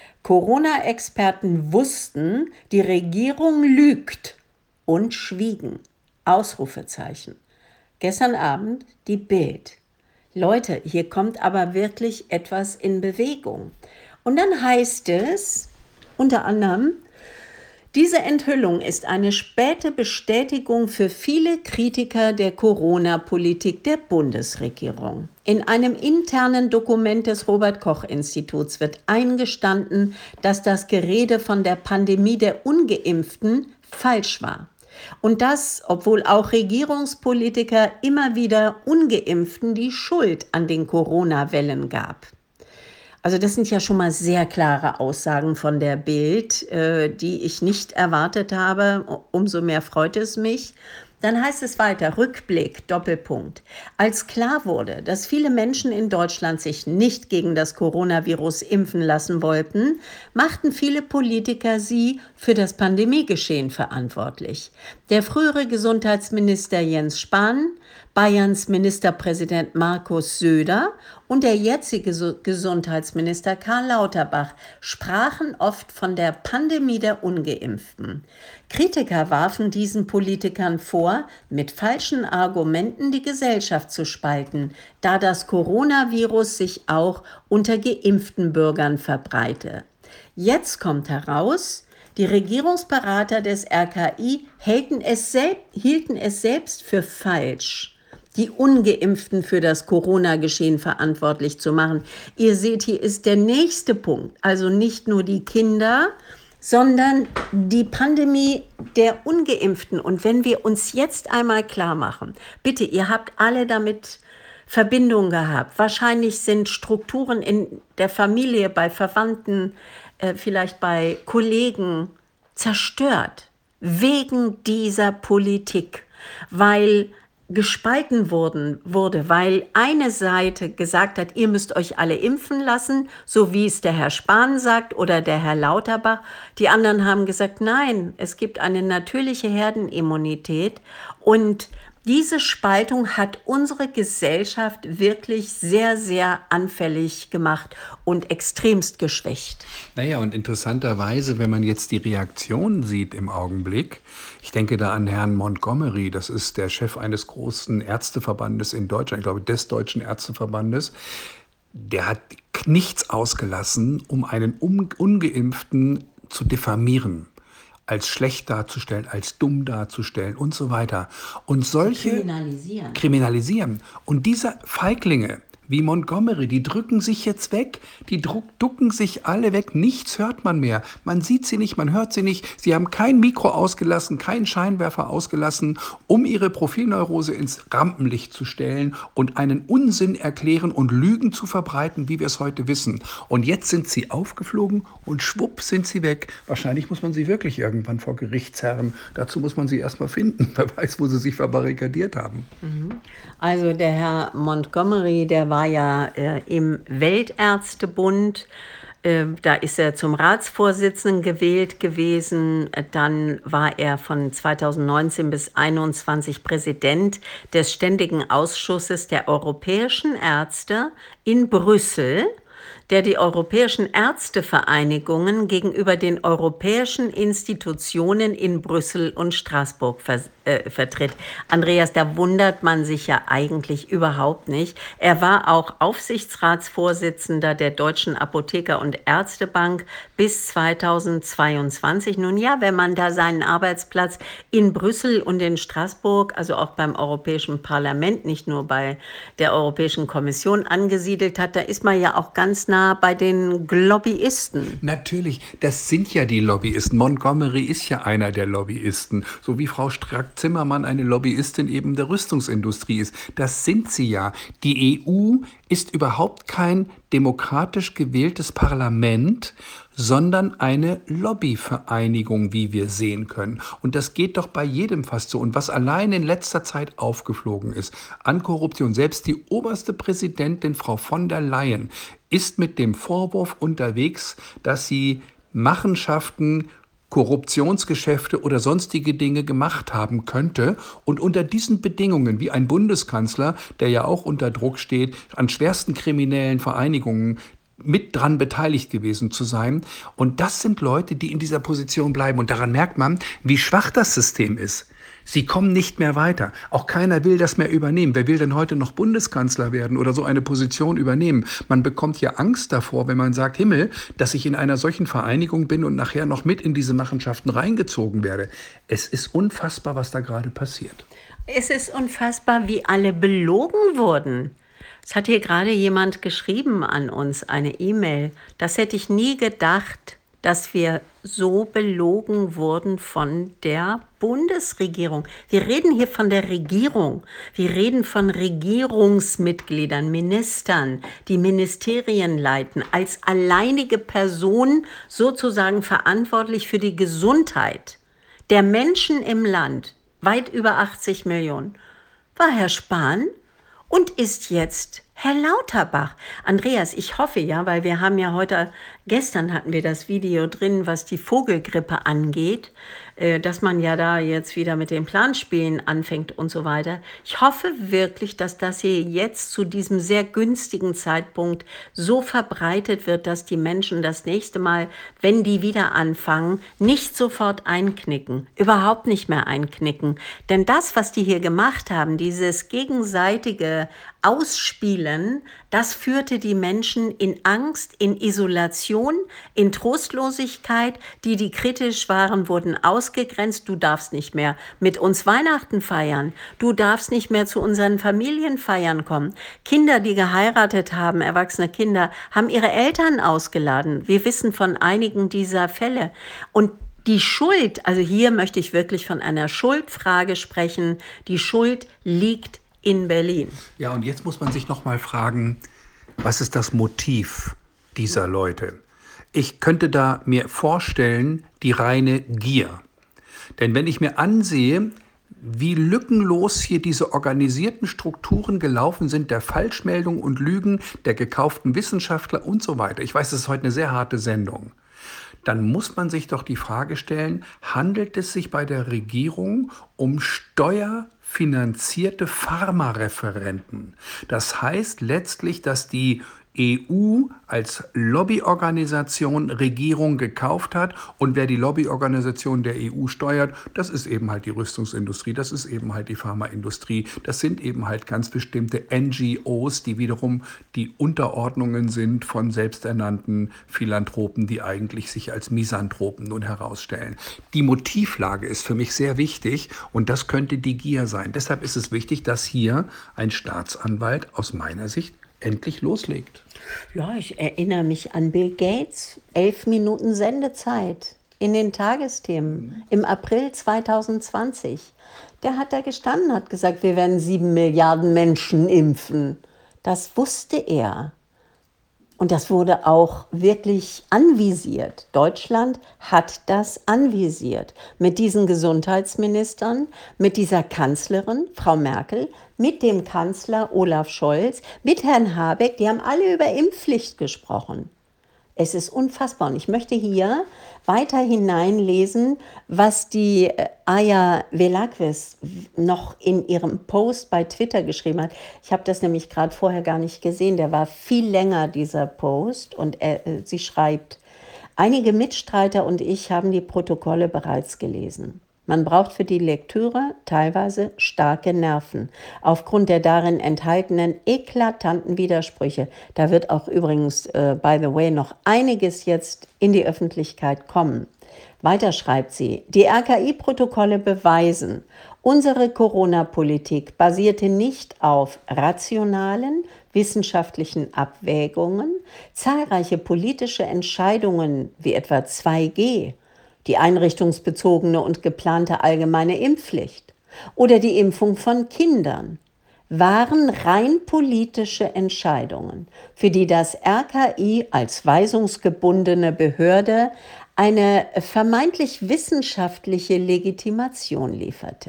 Corona-Experten wussten, die Regierung lügt und schwiegen. Ausrufezeichen. Gestern Abend die Bild. Leute, hier kommt aber wirklich etwas in Bewegung. Und dann heißt es unter anderem: Diese Enthüllung ist eine späte Bestätigung für viele Kritiker der Corona-Politik der Bundesregierung. In einem internen Dokument des Robert-Koch-Instituts wird eingestanden, dass das Gerede von der Pandemie der Ungeimpften falsch war. Und das, obwohl auch Regierungspolitiker immer wieder Ungeimpften die Schuld an den Corona-Wellen gab. Also das sind ja schon mal sehr klare Aussagen von der Bild, die ich nicht erwartet habe. Umso mehr freut es mich. Dann heißt es weiter, Rückblick, Doppelpunkt. Als klar wurde, dass viele Menschen in Deutschland sich nicht gegen das Coronavirus impfen lassen wollten, machten viele Politiker sie für das Pandemiegeschehen verantwortlich. Der frühere Gesundheitsminister Jens Spahn, Bayerns Ministerpräsident Markus Söder und der jetzige Gesundheitsminister Karl Lauterbach sprachen oft von der Pandemie der Ungeimpften. Kritiker warfen diesen Politikern vor, mit falschen Argumenten die Gesellschaft zu spalten, da das Coronavirus sich auch unter geimpften Bürgern verbreite. Jetzt kommt heraus, die Regierungsberater des RKI hielten es selbst für falsch, die Ungeimpften für das Corona-Geschehen verantwortlich zu machen. Ihr seht, hier ist der nächste Punkt. Also nicht nur die Kinder, sondern die Pandemie der Ungeimpften. Und wenn wir uns jetzt einmal klar machen, bitte, ihr habt alle damit Verbindung gehabt. Wahrscheinlich sind Strukturen in der Familie, bei Verwandten, vielleicht bei Kollegen zerstört wegen dieser Politik, weil gespalten wurde, weil eine Seite gesagt hat, ihr müsst euch alle impfen lassen, so wie es der Herr Spahn sagt oder der Herr Lauterbach. Die anderen haben gesagt, nein, es gibt eine natürliche Herdenimmunität. Und diese Spaltung hat unsere Gesellschaft wirklich sehr, sehr anfällig gemacht und extremst geschwächt. Naja, und interessanterweise, wenn man jetzt die Reaktionen sieht im Augenblick, ich denke da an Herrn Montgomery, das ist der Chef eines großen Ärzteverbandes in Deutschland, ich glaube des Deutschen Ärzteverbandes, der hat nichts ausgelassen, um einen Ungeimpften zu diffamieren, als schlecht darzustellen, als dumm darzustellen und so weiter. Und solche kriminalisieren. Und diese Feiglinge wie Montgomery, die drücken sich jetzt weg, die ducken sich alle weg, nichts hört man mehr. Man sieht sie nicht, man hört sie nicht. Sie haben kein Mikro ausgelassen, keinen Scheinwerfer ausgelassen, um ihre Profilneurose ins Rampenlicht zu stellen und einen Unsinn erklären und Lügen zu verbreiten, wie wir es heute wissen. Und jetzt sind sie aufgeflogen und schwupp sind sie weg. Wahrscheinlich muss man sie wirklich irgendwann vor Gericht zerren. Dazu muss man sie erstmal finden. Wer weiß, wo sie sich verbarrikadiert haben. Also der Herr Montgomery, der war ja im Weltärztebund. Da ist er zum Ratsvorsitzenden gewählt gewesen. Dann war er von 2019 bis 2021 Präsident des Ständigen Ausschusses der Europäischen Ärzte in Brüssel, der die europäischen Ärztevereinigungen gegenüber den europäischen Institutionen in Brüssel und Straßburg vertritt. Andreas, da wundert man sich ja eigentlich überhaupt nicht. Er war auch Aufsichtsratsvorsitzender der Deutschen Apotheker- und Ärztebank bis 2022. Nun ja, wenn man da seinen Arbeitsplatz in Brüssel und in Straßburg, also auch beim Europäischen Parlament, nicht nur bei der Europäischen Kommission angesiedelt hat, da ist man ja auch ganz nah bei den Lobbyisten. Natürlich, das sind ja die Lobbyisten. Montgomery ist ja einer der Lobbyisten, so wie Frau Strack-Zimmermann eine Lobbyistin eben der Rüstungsindustrie ist. Das sind sie ja. Die EU ist überhaupt kein demokratisch gewähltes Parlament, sondern eine Lobbyvereinigung, wie wir sehen können. Und das geht doch bei jedem fast so. Und was allein in letzter Zeit aufgeflogen ist an Korruption, selbst die oberste Präsidentin, Frau von der Leyen, ist mit dem Vorwurf unterwegs, dass sie Machenschaften, Korruptionsgeschäfte oder sonstige Dinge gemacht haben könnte. Und unter diesen Bedingungen, wie ein Bundeskanzler, der ja auch unter Druck steht, an schwersten kriminellen Vereinigungen mit dran beteiligt gewesen zu sein. Und das sind Leute, die in dieser Position bleiben. Und daran merkt man, wie schwach das System ist. Sie kommen nicht mehr weiter. Auch keiner will das mehr übernehmen. Wer will denn heute noch Bundeskanzler werden oder so eine Position übernehmen? Man bekommt ja Angst davor, wenn man sagt, Himmel, dass ich in einer solchen Vereinigung bin und nachher noch mit in diese Machenschaften reingezogen werde. Es ist unfassbar, was da gerade passiert. Es ist unfassbar, wie alle belogen wurden. Es hat hier gerade jemand geschrieben an uns, eine E-Mail. Das hätte ich nie gedacht, dass wir so belogen wurden von der Bundesregierung. Wir reden hier von der Regierung. Wir reden von Regierungsmitgliedern, Ministern, die Ministerien leiten, als alleinige Person sozusagen verantwortlich für die Gesundheit der Menschen im Land, weit über 80 Millionen, war Herr Spahn und ist jetzt Herr Lauterbach. Andreas, ich hoffe ja, weil wir haben ja gestern hatten wir das Video drin, was die Vogelgrippe angeht, dass man ja da jetzt wieder mit den Planspielen anfängt und so weiter. Ich hoffe wirklich, dass das hier jetzt zu diesem sehr günstigen Zeitpunkt so verbreitet wird, dass die Menschen das nächste Mal, wenn die wieder anfangen, nicht sofort einknicken, überhaupt nicht mehr einknicken. Denn das, was die hier gemacht haben, dieses gegenseitige Ausspielen, das führte die Menschen in Angst, in Isolation, in Trostlosigkeit. Die kritisch waren, wurden ausgegrenzt. Du darfst nicht mehr mit uns Weihnachten feiern. Du darfst nicht mehr zu unseren Familienfeiern kommen. Kinder, die geheiratet haben, erwachsene Kinder, haben ihre Eltern ausgeladen. Wir wissen von einigen dieser Fälle. Und die Schuld, also hier möchte ich wirklich von einer Schuldfrage sprechen. Die Schuld liegt in Berlin. Ja, und jetzt muss man sich noch mal fragen, was ist das Motiv dieser Leute? Ich könnte da mir vorstellen, die reine Gier. Denn wenn ich mir ansehe, wie lückenlos hier diese organisierten Strukturen gelaufen sind, der Falschmeldung und Lügen, der gekauften Wissenschaftler und so weiter. Ich weiß, das ist heute eine sehr harte Sendung. Dann muss man sich doch die Frage stellen, handelt es sich bei der Regierung um steuerfinanzierte Pharmareferenten? Das heißt letztlich, dass die EU als Lobbyorganisation Regierung gekauft hat und wer die Lobbyorganisation der EU steuert, das ist eben halt die Rüstungsindustrie, das ist eben halt die Pharmaindustrie, das sind eben halt ganz bestimmte NGOs, die wiederum die Unterordnungen sind von selbsternannten Philanthropen, die eigentlich sich als Misanthropen nun herausstellen. Die Motivlage ist für mich sehr wichtig und das könnte die Gier sein. Deshalb ist es wichtig, dass hier ein Staatsanwalt aus meiner Sicht endlich loslegt. Ja, ich erinnere mich an Bill Gates, 11 Minuten Sendezeit in den Tagesthemen im April 2020. Der hat da gestanden, hat gesagt, wir werden 7 Milliarden Menschen impfen. Das wusste er. Und das wurde auch wirklich anvisiert. Deutschland hat das anvisiert. Mit diesen Gesundheitsministern, mit dieser Kanzlerin, Frau Merkel, mit dem Kanzler Olaf Scholz, mit Herrn Habeck, die haben alle über Impfpflicht gesprochen. Es ist unfassbar. Und ich möchte hier weiter hineinlesen, was die Aya Velakvis noch in ihrem Post bei Twitter geschrieben hat. Ich habe das nämlich gerade vorher gar nicht gesehen. Der war viel länger, dieser Post. Und sie schreibt, einige Mitstreiter und ich haben die Protokolle bereits gelesen. Man braucht für die Lektüre teilweise starke Nerven, aufgrund der darin enthaltenen eklatanten Widersprüche. Da wird auch übrigens, by the way, noch einiges jetzt in die Öffentlichkeit kommen. Weiter schreibt sie, die RKI-Protokolle beweisen, unsere Corona-Politik basierte nicht auf rationalen, wissenschaftlichen Abwägungen, zahlreiche politische Entscheidungen wie etwa 2G, die einrichtungsbezogene und geplante allgemeine Impfpflicht oder die Impfung von Kindern waren rein politische Entscheidungen, für die das RKI als weisungsgebundene Behörde eine vermeintlich wissenschaftliche Legitimation lieferte.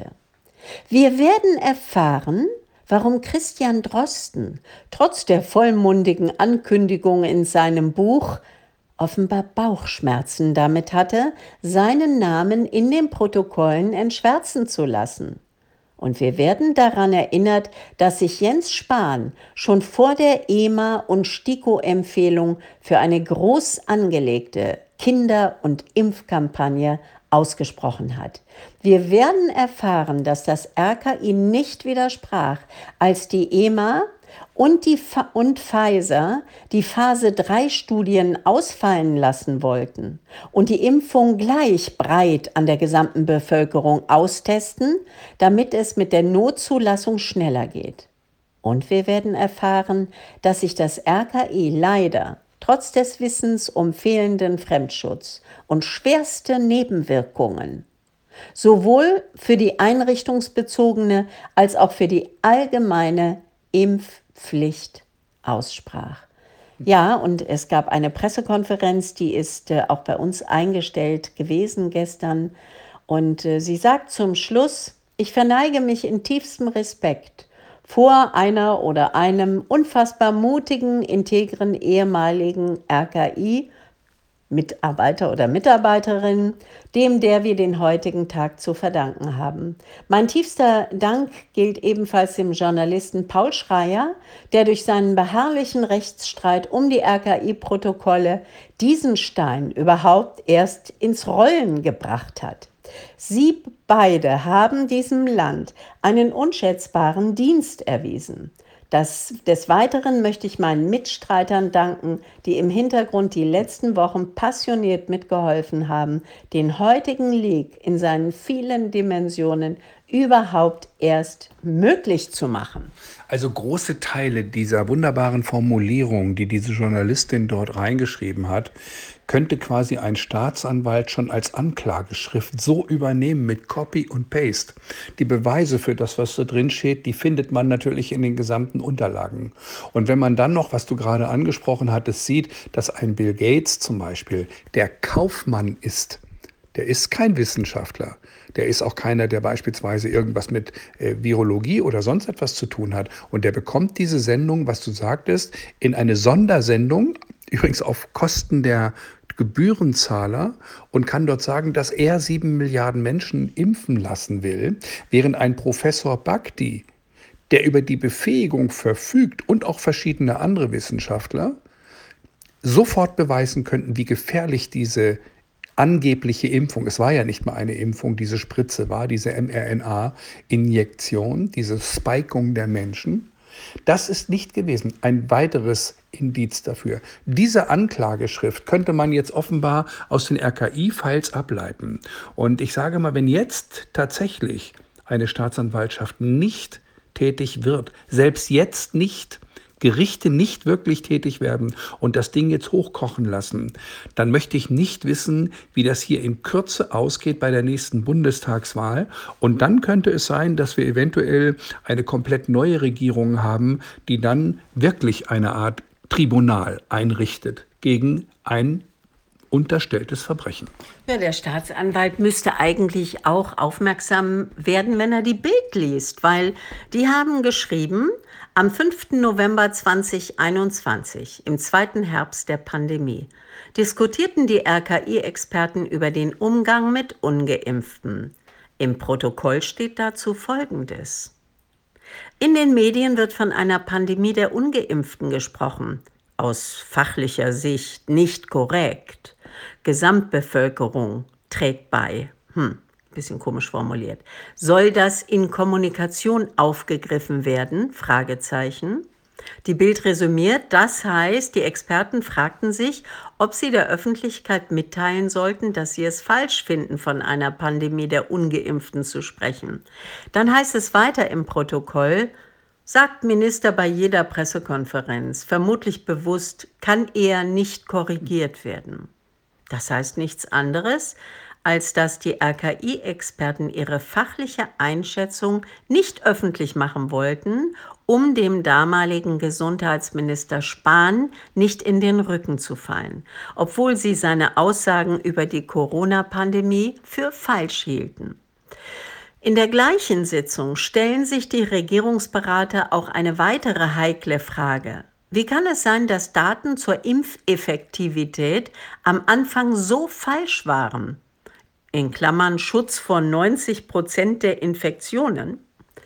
Wir werden erfahren, warum Christian Drosten trotz der vollmundigen Ankündigung in seinem Buch offenbar Bauchschmerzen damit hatte, seinen Namen in den Protokollen entschwärzen zu lassen. Und wir werden daran erinnert, dass sich Jens Spahn schon vor der EMA- und STIKO-Empfehlung für eine groß angelegte Kinder- und Impfkampagne ausgesprochen hat. Wir werden erfahren, dass das RKI nicht widersprach, als die EMA und Pfizer die Phase-3-Studien ausfallen lassen wollten und die Impfung gleich breit an der gesamten Bevölkerung austesten, damit es mit der Notzulassung schneller geht. Und wir werden erfahren, dass sich das RKI leider trotz des Wissens um fehlenden Fremdschutz und schwerste Nebenwirkungen sowohl für die einrichtungsbezogene als auch für die allgemeine Impfpflicht aussprach. Ja, und es gab eine Pressekonferenz, die ist auch bei uns eingestellt gewesen gestern. Und sie sagt zum Schluss, ich verneige mich in tiefstem Respekt vor einer oder einem unfassbar mutigen, integren ehemaligen RKI, Mitarbeiter oder Mitarbeiterin, der wir den heutigen Tag zu verdanken haben. Mein tiefster Dank gilt ebenfalls dem Journalisten Paul Schreier, der durch seinen beharrlichen Rechtsstreit um die RKI-Protokolle diesen Stein überhaupt erst ins Rollen gebracht hat. Sie beide haben diesem Land einen unschätzbaren Dienst erwiesen. Des Weiteren möchte ich meinen Mitstreitern danken, die im Hintergrund die letzten Wochen passioniert mitgeholfen haben, den heutigen Leak in seinen vielen Dimensionen überhaupt erst möglich zu machen. Also große Teile dieser wunderbaren Formulierung, die diese Journalistin dort reingeschrieben hat, könnte quasi ein Staatsanwalt schon als Anklageschrift so übernehmen mit Copy und Paste. Die Beweise für das, was da drin steht, die findet man natürlich in den gesamten Unterlagen. Und wenn man dann noch, was du gerade angesprochen hattest, sieht, dass ein Bill Gates zum Beispiel der Kaufmann ist, der ist kein Wissenschaftler. Der ist auch keiner, der beispielsweise irgendwas mit Virologie oder sonst etwas zu tun hat. Und der bekommt diese Sendung, was du sagtest, in eine Sondersendung, übrigens auf Kosten der Gebührenzahler, und kann dort sagen, dass er 7 Milliarden Menschen impfen lassen will, während ein Professor Bhakdi, der über die Befähigung verfügt, und auch verschiedene andere Wissenschaftler, sofort beweisen könnten, wie gefährlich diese angebliche Impfung, es war ja nicht mal eine Impfung, diese Spritze war, diese mRNA-Injektion, diese Spikung der Menschen. Das ist nicht gewesen. Ein weiteres Indiz dafür. Diese Anklageschrift könnte man jetzt offenbar aus den RKI-Files ableiten. Und ich sage mal, wenn jetzt tatsächlich eine Staatsanwaltschaft nicht tätig wird, selbst jetzt nicht Gerichte nicht wirklich tätig werden und das Ding jetzt hochkochen lassen, dann möchte ich nicht wissen, wie das hier in Kürze ausgeht bei der nächsten Bundestagswahl. Und dann könnte es sein, dass wir eventuell eine komplett neue Regierung haben, die dann wirklich eine Art Tribunal einrichtet gegen ein unterstelltes Verbrechen. Ja, der Staatsanwalt müsste eigentlich auch aufmerksam werden, wenn er die Bild liest, weil die haben geschrieben, am 5. November 2021, im zweiten Herbst der Pandemie, diskutierten die RKI-Experten über den Umgang mit Ungeimpften. Im Protokoll steht dazu Folgendes. In den Medien wird von einer Pandemie der Ungeimpften gesprochen. Aus fachlicher Sicht nicht korrekt. Gesamtbevölkerung trägt bei. Bisschen komisch formuliert. Soll das in Kommunikation aufgegriffen werden? Fragezeichen. Die Bild resümiert, das heißt, die Experten fragten sich, ob sie der Öffentlichkeit mitteilen sollten, dass sie es falsch finden, von einer Pandemie der Ungeimpften zu sprechen. Dann heißt es weiter im Protokoll, sagt Minister bei jeder Pressekonferenz, vermutlich bewusst, kann er nicht korrigiert werden. Das heißt nichts anderes, als dass die RKI-Experten ihre fachliche Einschätzung nicht öffentlich machen wollten, um dem damaligen Gesundheitsminister Spahn nicht in den Rücken zu fallen, obwohl sie seine Aussagen über die Corona-Pandemie für falsch hielten. In der gleichen Sitzung stellen sich die Regierungsberater auch eine weitere heikle Frage. Wie kann es sein, dass Daten zur Impfeffektivität am Anfang so falsch waren? In Klammern Schutz vor 90% der Infektionen.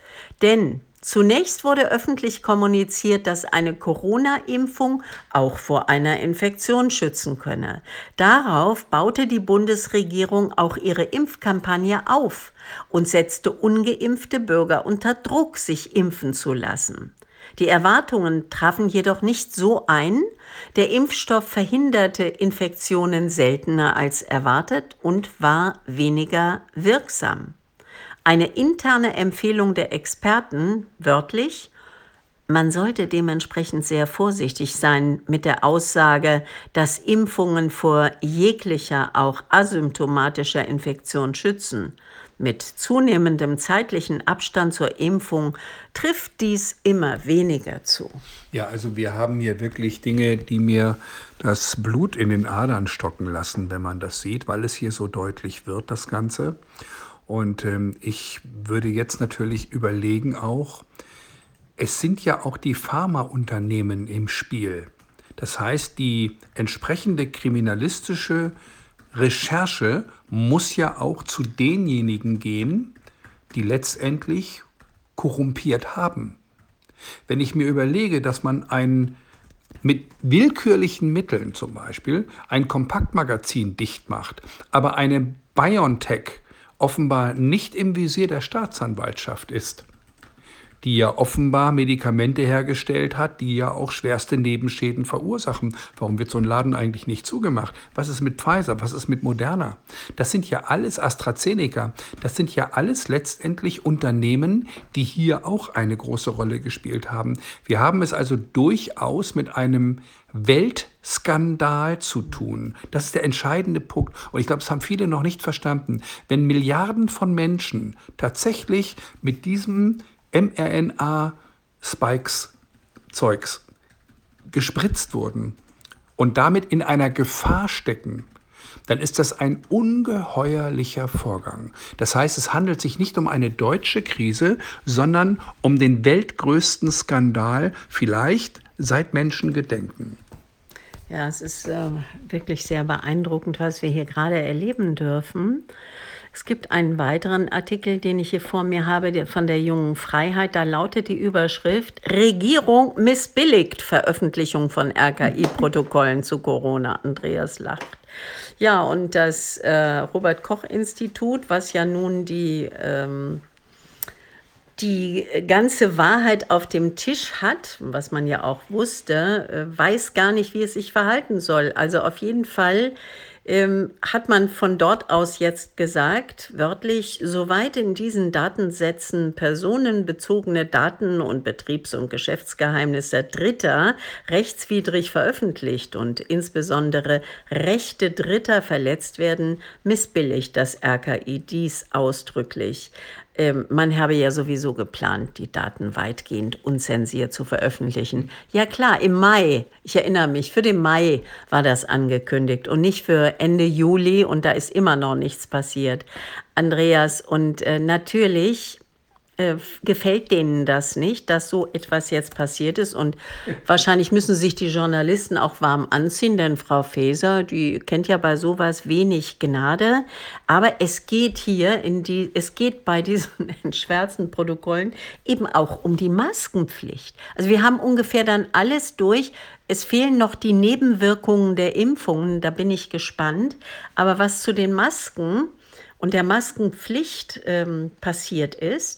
Denn zunächst wurde öffentlich kommuniziert, dass eine Corona-Impfung auch vor einer Infektion schützen könne. Darauf baute die Bundesregierung auch ihre Impfkampagne auf und setzte ungeimpfte Bürger unter Druck, sich impfen zu lassen. Die Erwartungen trafen jedoch nicht so ein. Der Impfstoff verhinderte Infektionen seltener als erwartet und war weniger wirksam. Eine interne Empfehlung der Experten, wörtlich, man sollte dementsprechend sehr vorsichtig sein mit der Aussage, dass Impfungen vor jeglicher, auch asymptomatischer Infektion schützen. Mit zunehmendem zeitlichen Abstand zur Impfung trifft dies immer weniger zu. Ja, also wir haben hier wirklich Dinge, die mir das Blut in den Adern stocken lassen, wenn man das sieht, weil es hier so deutlich wird, das Ganze. Und ich würde jetzt natürlich überlegen auch, es sind ja auch die Pharmaunternehmen im Spiel. Das heißt, die entsprechende kriminalistische Recherche muss ja auch zu denjenigen gehen, die letztendlich korrumpiert haben. Wenn ich mir überlege, dass man mit willkürlichen Mitteln zum Beispiel ein Kompaktmagazin dicht macht, aber eine BioNTech offenbar nicht im Visier der Staatsanwaltschaft ist, die ja offenbar Medikamente hergestellt hat, die ja auch schwerste Nebenschäden verursachen. Warum wird so ein Laden eigentlich nicht zugemacht? Was ist mit Pfizer? Was ist mit Moderna? Das sind ja alles AstraZeneca. Das sind ja alles letztendlich Unternehmen, die hier auch eine große Rolle gespielt haben. Wir haben es also durchaus mit einem Weltskandal zu tun. Das ist der entscheidende Punkt. Und ich glaube, das haben viele noch nicht verstanden. Wenn Milliarden von Menschen tatsächlich mit diesem mRNA-Spikes-Zeugs gespritzt wurden und damit in einer Gefahr stecken, dann ist das ein ungeheuerlicher Vorgang. Das heißt, es handelt sich nicht um eine deutsche Krise, sondern um den weltgrößten Skandal, vielleicht seit Menschengedenken. Ja, es ist wirklich sehr beeindruckend, was wir hier gerade erleben dürfen. Es gibt einen weiteren Artikel, den ich hier vor mir habe, von der Jungen Freiheit. Da lautet die Überschrift: Regierung missbilligt Veröffentlichung von RKI-Protokollen zu Corona. Andreas lacht. Ja, und das Robert-Koch-Institut, was ja nun die ganze Wahrheit auf dem Tisch hat, was man ja auch wusste, weiß gar nicht, wie es sich verhalten soll. Also auf jeden Fall hat man von dort aus jetzt gesagt, wörtlich, soweit in diesen Datensätzen personenbezogene Daten und Betriebs- und Geschäftsgeheimnisse Dritter rechtswidrig veröffentlicht und insbesondere Rechte Dritter verletzt werden, missbilligt das RKI dies ausdrücklich. Man habe ja sowieso geplant, die Daten weitgehend unzensiert zu veröffentlichen. Ja klar, im Mai, ich erinnere mich, für den Mai war das angekündigt und nicht für Ende Juli und da ist immer noch nichts passiert, Andreas. Und natürlich gefällt denen das nicht, dass so etwas jetzt passiert ist. Und wahrscheinlich müssen sich die Journalisten auch warm anziehen, denn Frau Faeser, die kennt ja bei sowas wenig Gnade. Aber es geht es geht bei diesen entschwärzten Protokollen eben auch um die Maskenpflicht. Also wir haben ungefähr dann alles durch. Es fehlen noch die Nebenwirkungen der Impfungen, da bin ich gespannt. Aber was zu den Masken und der Maskenpflicht passiert ist,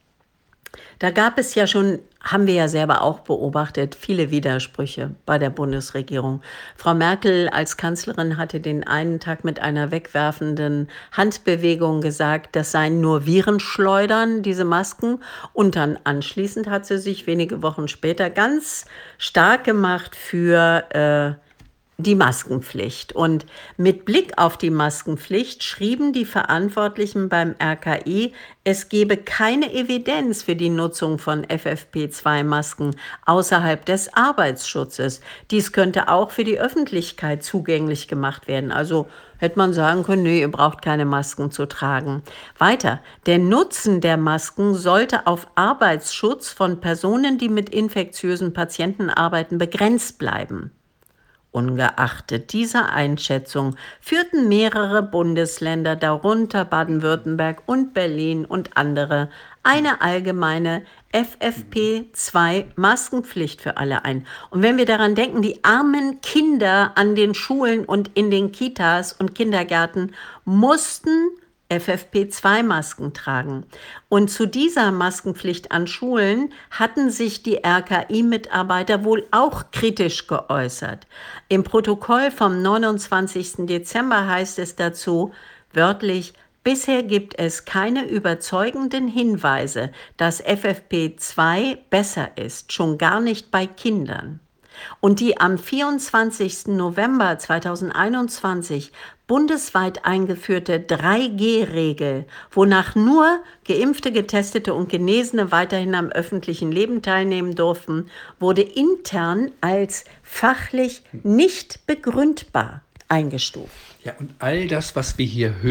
da gab es ja schon, haben wir ja selber auch beobachtet, viele Widersprüche bei der Bundesregierung. Frau Merkel als Kanzlerin hatte den einen Tag mit einer wegwerfenden Handbewegung gesagt, das seien nur Virenschleudern, diese Masken. Und dann anschließend hat sie sich wenige Wochen später ganz stark gemacht für die Maskenpflicht. Und mit Blick auf die Maskenpflicht schrieben die Verantwortlichen beim RKI, es gebe keine Evidenz für die Nutzung von FFP2-Masken außerhalb des Arbeitsschutzes. Dies könnte auch für die Öffentlichkeit zugänglich gemacht werden. Also hätte man sagen können, nee, ihr braucht keine Masken zu tragen. Weiter, der Nutzen der Masken sollte auf Arbeitsschutz von Personen, die mit infektiösen Patienten arbeiten, begrenzt bleiben. Ungeachtet dieser Einschätzung führten mehrere Bundesländer, darunter Baden-Württemberg und Berlin und andere, eine allgemeine FFP2-Maskenpflicht für alle ein. Und wenn wir daran denken, die armen Kinder an den Schulen und in den Kitas und Kindergärten mussten FFP2-Masken tragen. Und zu dieser Maskenpflicht an Schulen hatten sich die RKI-Mitarbeiter wohl auch kritisch geäußert. Im Protokoll vom 29. Dezember heißt es dazu wörtlich: Bisher gibt es keine überzeugenden Hinweise, dass FFP2 besser ist, schon gar nicht bei Kindern. Und die am 24. November 2021 bundesweit eingeführte 3G-Regel, wonach nur Geimpfte, Getestete und Genesene weiterhin am öffentlichen Leben teilnehmen durften, wurde intern als fachlich nicht begründbar eingestuft. Ja, und all das, was wir hier hören,